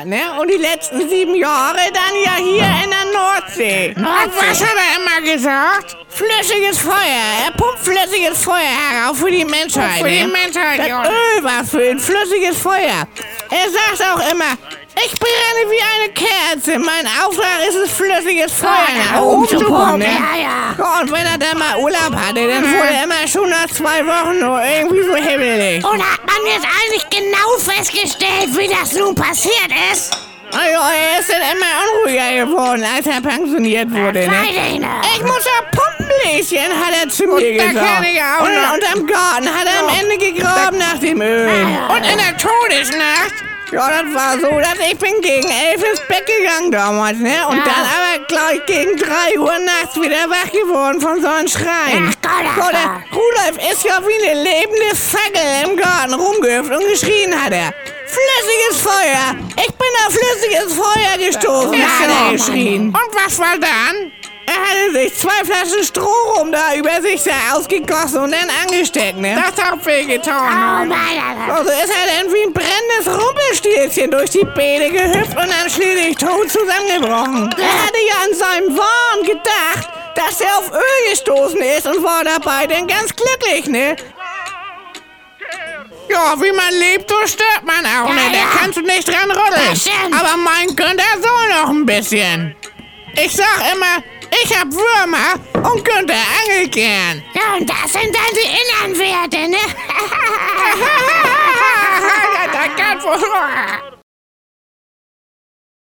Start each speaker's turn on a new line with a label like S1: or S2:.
S1: Heimat, ne? Und die letzten 7 Jahre dann ja hier in der Nordsee.
S2: Und was hat er immer gesagt?
S1: Flüssiges Feuer. Er pumpt flüssiges Feuer herauf für die Menschheit.
S2: Für die
S1: ne?
S2: Menschheit,
S1: Das
S2: ja.
S1: Öl war für ihn flüssiges Feuer. Er sagt auch immer, ich brenne wie eine Kerze. Mein Auftrag ist es, flüssiges Feuer nach oben zu pumpen. Ne?
S2: Ja.
S1: Ja, und wenn er dann mal Urlaub hatte, dann wurde er immer schon nach 2 Wochen nur irgendwie so hibbelig.
S2: Und hat man jetzt eigentlich genau festgestellt, wie das nun passiert ist?
S1: Also, er ist dann immer unruhiger geworden, als er pensioniert wurde. Ne? Ich muss ja pumpen, Lieschen, hat er zu mir
S2: da
S1: gesagt.
S2: kenn ich auch noch.
S1: Und am Garten hat er am Ende gegraben nach dem Öl.
S2: Und in der Todesnacht?
S1: Ja, das war so, dass ich bin gegen 11 ins Bett gegangen damals, ne? Und
S2: Ja.
S1: dann aber gleich gegen 3 Uhr nachts wieder wach geworden von so einem Schreien.
S2: Ach Gott,
S1: Ja, der Rudolf ist ja wie eine lebende Fackel im Garten rumgehüpft und geschrien hat er. Flüssiges Feuer! Ich bin auf flüssiges Feuer gestoßen, hat er geschrien.
S2: Und was war dann?
S1: Er hatte sich 2 Flaschen Strohrum da über sich da ausgegossen und dann angesteckt, ne?
S2: Das hat wehgetan.
S1: Also ist er dann wie ein brennendes Rumpelstilzchen durch die Beete gehüpft und dann schließlich tot zusammengebrochen. Er hatte ja an seinem Wahn gedacht, dass er auf Öl gestoßen ist und war dabei dann ganz glücklich, ne?
S2: Ja, wie man lebt, so stirbt man auch nicht. Da kannst du nicht dran rütteln.
S1: Das stimmt.
S2: Aber mein Günther soll noch ein bisschen. Ich sag immer, ich hab Würmer und Günther angelt gern.
S1: Ja, und das sind dann die inneren Werte, ne?
S2: Ja, da kann wohl.